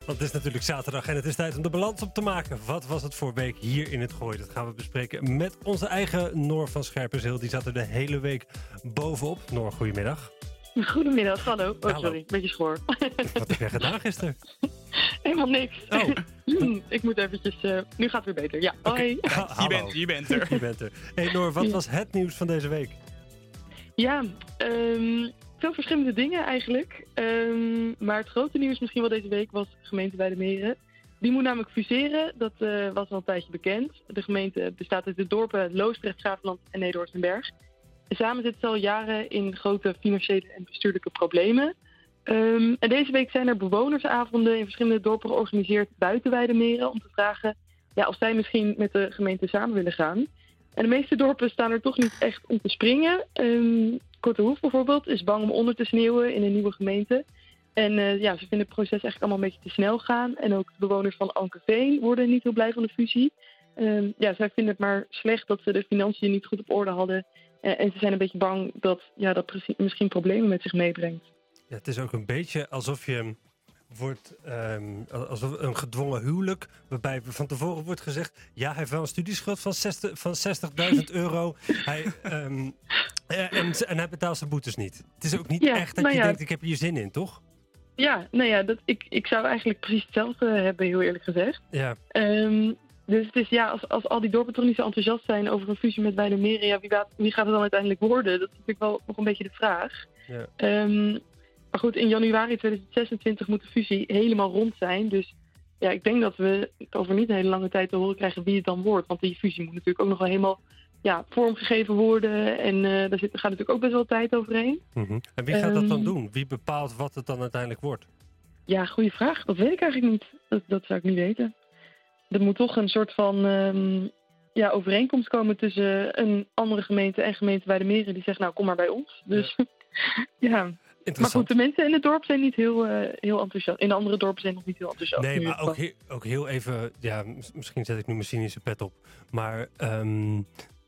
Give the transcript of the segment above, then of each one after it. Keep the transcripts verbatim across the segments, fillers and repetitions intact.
Want het is natuurlijk zaterdag en het is tijd om de balans op te maken. Wat was het voor week hier in het Gooi? Dat gaan we bespreken met onze eigen Noor van Scherpenzeel. Die zat er de hele week bovenop. Noor, goedemiddag. Goedemiddag, hallo. Oh, Hallo. sorry, beetje schoor. Wat heb jij gedaan gisteren? Helemaal niks. Oh. Ik moet eventjes... Uh, nu gaat het weer beter. Ja, Okay. hoi. Ha, Je hallo. bent, je bent er. Je bent er. Hey Noor, wat was het nieuws van deze week? Ja, um, veel verschillende dingen eigenlijk. Um, maar het grote nieuws misschien wel deze week was gemeente Weijdermeren. Die moet namelijk fuseren. Dat uh, was al een tijdje bekend. De gemeente bestaat uit de dorpen Loosdrecht, Schaafland en Nederhorst-den-Berg. En samen zitten ze al jaren in grote financiële en bestuurlijke problemen. Um, en deze week zijn er bewonersavonden in verschillende dorpen georganiseerd buiten Weijdermeren om te vragen ja, of zij misschien met de gemeente samen willen gaan. En de meeste dorpen staan er toch niet echt om te springen. Um, Kortehoef bijvoorbeeld is bang om onder te sneeuwen in een nieuwe gemeente. En uh, ja, ze vinden het proces eigenlijk allemaal een beetje te snel gaan. En ook de bewoners van Ankeveen worden niet heel blij van de fusie. Um, ja, zij vinden het maar slecht dat ze de financiën niet goed op orde hadden. Uh, en ze zijn een beetje bang dat ja, dat misschien problemen met zich meebrengt. Ja, het is ook een beetje alsof je wordt um, alsof een gedwongen huwelijk, waarbij van tevoren wordt gezegd, ja, hij heeft wel een studieschuld van, zestig, van zestigduizend euro. Hij, um, en, en hij betaalt zijn boetes niet. Het is ook niet ja, echt dat nou je ja. denkt, ik heb hier zin in, toch? Ja, nou ja, dat, ik, ik zou eigenlijk precies hetzelfde hebben, heel eerlijk gezegd. Ja. Um, dus het is ja, als, als al die dorpen toch niet zo enthousiast zijn over een fusie met Weijdermeren, ja, wie, gaat, wie gaat het dan uiteindelijk worden? Dat is natuurlijk wel nog een beetje de vraag. Ja. Um, Maar goed, in januari tweeduizend zesentwintig moet de fusie helemaal rond zijn. Dus ja, ik denk dat we over niet een hele lange tijd te horen krijgen wie het dan wordt. Want die fusie moet natuurlijk ook nog wel helemaal ja, vormgegeven worden. En uh, daar zit, gaat natuurlijk ook best wel tijd overheen. Mm-hmm. En wie gaat dat dan Um, doen? Wie bepaalt wat het dan uiteindelijk wordt? Ja, goede vraag. Dat weet ik eigenlijk niet. Dat, dat zou ik niet weten. Er moet toch een soort van um, ja, overeenkomst komen tussen een andere gemeente en gemeente Weijdermeren. Die zegt, nou, kom maar bij ons. Dus ja... ja. Maar goed, de mensen in het dorp zijn niet heel, uh, heel enthousiast. In de andere dorpen zijn nog niet heel enthousiast. Nee, maar ook heel, ook heel even... Ja, misschien zet ik nu mijn cynische pet op. Maar um,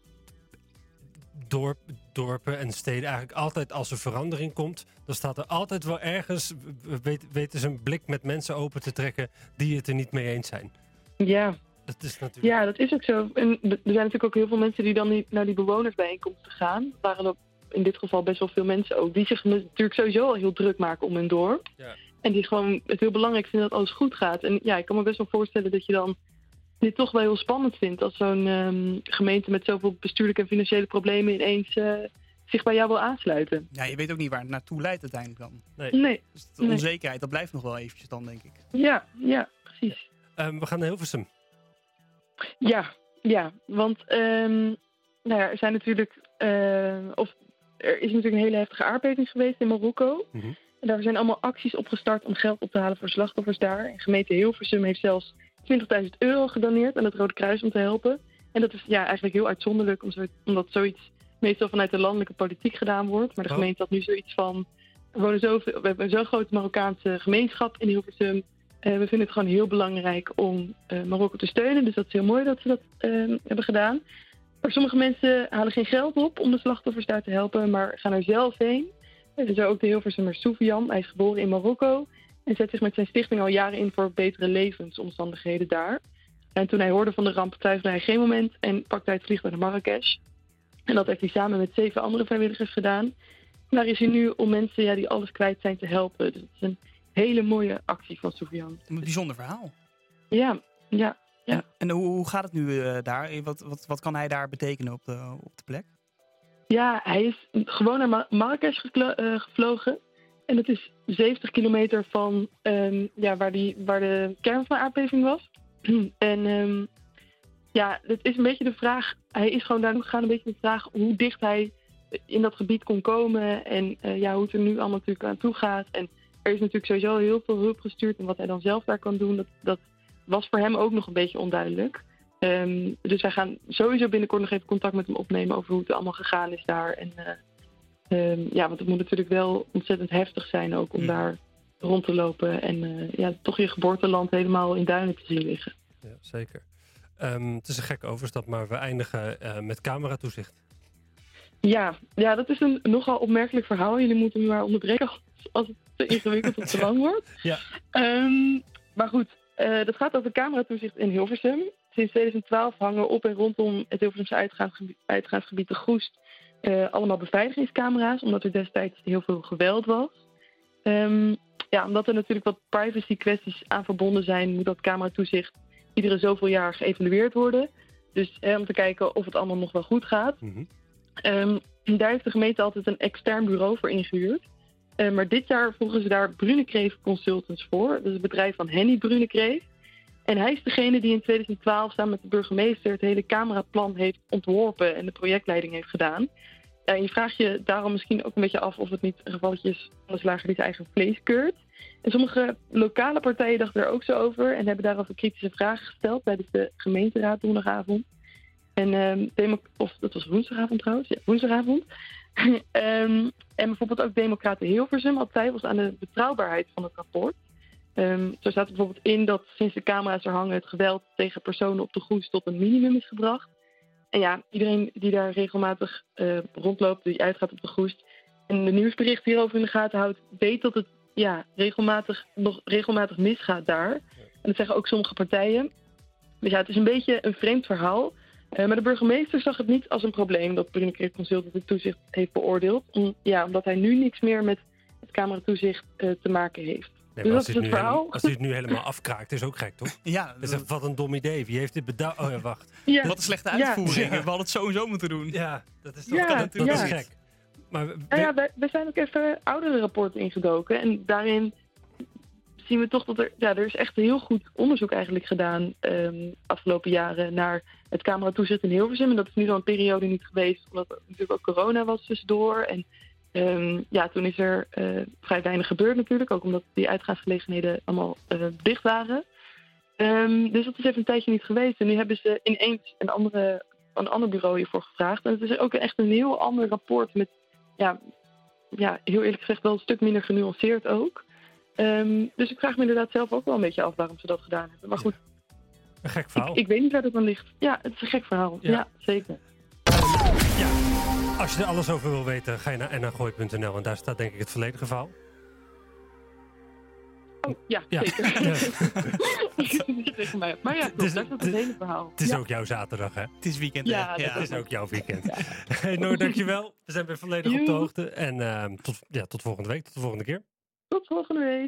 dorp, dorpen en steden eigenlijk altijd als er verandering komt, dan staat er altijd wel ergens, weet, weten ze een blik met mensen open te trekken die het er niet mee eens zijn. Ja. Dat is natuurlijk... Ja, dat is ook zo. En er zijn natuurlijk ook heel veel mensen die dan niet naar die bewonersbijeenkomsten gaan. Waren er in dit geval best wel veel mensen ook, die zich natuurlijk sowieso al heel druk maken om hun dorp. Ja. En die gewoon het heel belangrijk vinden dat alles goed gaat. En ja, ik kan me best wel voorstellen dat je dan dit toch wel heel spannend vindt als zo'n um, gemeente met zoveel bestuurlijke en financiële problemen ineens uh, zich bij jou wil aansluiten. Ja, je weet ook niet waar het naartoe leidt uiteindelijk dan. Nee. nee. Dus de onzekerheid, nee. Dat blijft nog wel eventjes dan, denk ik. Ja, ja, precies. Ja. Um, we gaan naar Hilversum. Ja, ja, want um, nou ja, er zijn natuurlijk, uh, of er is natuurlijk een hele heftige aardbeving geweest in Marokko. Mm-hmm. En daar zijn allemaal acties opgestart om geld op te halen voor slachtoffers daar. En gemeente Hilversum heeft zelfs twintigduizend euro gedoneerd aan het Rode Kruis om te helpen. En dat is ja, eigenlijk heel uitzonderlijk, omdat zoiets meestal vanuit de landelijke politiek gedaan wordt. Maar de oh. gemeente had nu zoiets van, er wonen zoveel, we hebben zo'n grote Marokkaanse gemeenschap in Hilversum. Uh, we vinden het gewoon heel belangrijk om uh, Marokko te steunen. Dus dat is heel mooi dat ze dat uh, hebben gedaan. Maar sommige mensen halen geen geld op om de slachtoffers daar te helpen, maar gaan er zelf heen. En zo ook de Hilversummer Soufiane. Hij is geboren in Marokko en zet zich met zijn stichting al jaren in voor betere levensomstandigheden daar. En toen hij hoorde van de ramp twijfelde hij geen moment en pakte hij het vliegtuig naar Marrakesh. En dat heeft hij samen met zeven andere vrijwilligers gedaan. En daar is hij nu om mensen ja, die alles kwijt zijn te helpen. Dus het is een hele mooie actie van Soufiane. Een bijzonder verhaal. Ja, ja. Ja. En, en hoe, hoe gaat het nu uh, daar? Wat, wat, wat kan hij daar betekenen op de, op de plek? Ja, hij is gewoon naar Mar- Marrakesh geklo- uh, gevlogen. En dat is zeventig kilometer van um, ja, waar, die, waar de kern van de aardbeving was. en um, ja, het is een beetje de vraag. Hij is gewoon daar gegaan, een beetje de vraag hoe dicht hij in dat gebied kon komen. En uh, ja, hoe het er nu allemaal natuurlijk aan toe gaat. En er is natuurlijk sowieso heel veel hulp gestuurd. En wat hij dan zelf daar kan doen, dat, dat was voor hem ook nog een beetje onduidelijk. Um, dus wij gaan sowieso binnenkort nog even contact met hem opnemen over hoe het allemaal gegaan is daar. En uh, um, ja, want het moet natuurlijk wel ontzettend heftig zijn ook om mm. daar rond te lopen. En uh, ja, toch je geboorteland helemaal in duinen te zien liggen. Ja, zeker. Um, het is een gekke overstap, maar we eindigen uh, met cameratoezicht. Ja, ja, dat is een nogal opmerkelijk verhaal. Jullie moeten me maar onderbreken als, als het te ingewikkeld of te lang wordt. Ja. Um, maar goed, uh, dat gaat over cameratoezicht in Hilversum. Sinds twintig twaalf hangen op en rondom het Hilversumse uitgaansgebied, uitgaansgebied de Goest uh, allemaal beveiligingscamera's, omdat er destijds heel veel geweld was. Um, ja, omdat er natuurlijk wat privacy kwesties aan verbonden zijn, moet dat cameratoezicht iedere zoveel jaar geëvalueerd worden. Dus eh, om te kijken of het allemaal nog wel goed gaat. Mm-hmm. Um, daar heeft de gemeente altijd een extern bureau voor ingehuurd. Uh, maar dit jaar volgen ze daar Brunekreef Consultants voor. Dat is het bedrijf van Henny Brunekreef. En hij is degene die in twintig twaalf samen met de burgemeester het hele cameraplan heeft ontworpen en de projectleiding heeft gedaan. Uh, je vraagt je daarom misschien ook een beetje af of het niet een gevalletje is van de slager die zijn eigen vlees keurt. En sommige lokale partijen dachten er ook zo over en hebben daarover kritische vragen gesteld tijdens de gemeenteraad donderdagavond. En um, demo- of dat was woensdagavond trouwens, ja, woensdagavond. um, en bijvoorbeeld ook Democraten Hilversum had twijfels aan de betrouwbaarheid van het rapport. Um, zo staat er bijvoorbeeld in dat sinds de camera's er hangen het geweld tegen personen op de Goes tot een minimum is gebracht. En ja, iedereen die daar regelmatig uh, rondloopt, die uitgaat op de Goes en de nieuwsberichten hierover in de gaten houdt, weet dat het ja, regelmatig, nog regelmatig misgaat daar. En dat zeggen ook sommige partijen. Dus ja, het is een beetje een vreemd verhaal. Uh, maar de burgemeester zag het niet als een probleem dat Brunekreef Consultant het toezicht heeft beoordeeld. Om, ja, omdat hij nu niks meer met het cameratoezicht uh, te maken heeft. Nee, dus als dat hij is het het nu verhaal. helemaal- Als hij het nu helemaal afkraakt, is ook gek, toch? Ja, Dat is echt, wat een dom idee. Wie heeft dit bedacht? Oh ja, wacht. Ja, wat een slechte Ja. uitvoering. Ja. We hadden het sowieso moeten doen. Ja, dat is toch Ja, dat, dat ja. is gek. Maar we- nou ja, wij, wij zijn ook even oudere rapporten ingedoken. En daarin zien we toch dat er... Ja, er is echt heel goed onderzoek eigenlijk gedaan um, afgelopen jaren naar het cameratoezicht in Hilversum. En dat is nu al een periode niet geweest, omdat er natuurlijk ook corona was tussendoor. En um, ja, toen is er uh, vrij weinig gebeurd natuurlijk. Ook omdat die uitgaansgelegenheden allemaal uh, dicht waren. Um, dus dat is even een tijdje niet geweest. En nu hebben ze ineens een, andere, een ander bureau hiervoor gevraagd. En het is ook echt een heel ander rapport met... Ja, ja, heel eerlijk gezegd wel een stuk minder genuanceerd ook. Um, dus ik vraag me inderdaad zelf ook wel een beetje af waarom ze dat gedaan hebben. Maar goed, een gek verhaal. ik, ik weet niet waar dat aan ligt. Ja, het is een gek verhaal. Ja. Ja, zeker. Ja, als je er alles over wil weten, ga je naar n h gooi punt n l en daar staat denk ik het volledige verhaal. Oh, ja, Ja. zeker. Ja. Niet tegen mij. Maar ja, Het klopt, is- daar staat het- het hele verhaal. Het is ja. ook jouw zaterdag, hè? Het is weekend. Ja, hè? dat Het is ook jouw weekend. Ja. Hey Noor, dankjewel. We zijn weer volledig op de Joe. hoogte. En uh, tot, ja, tot volgende week, tot de volgende keer. Tot volgende week.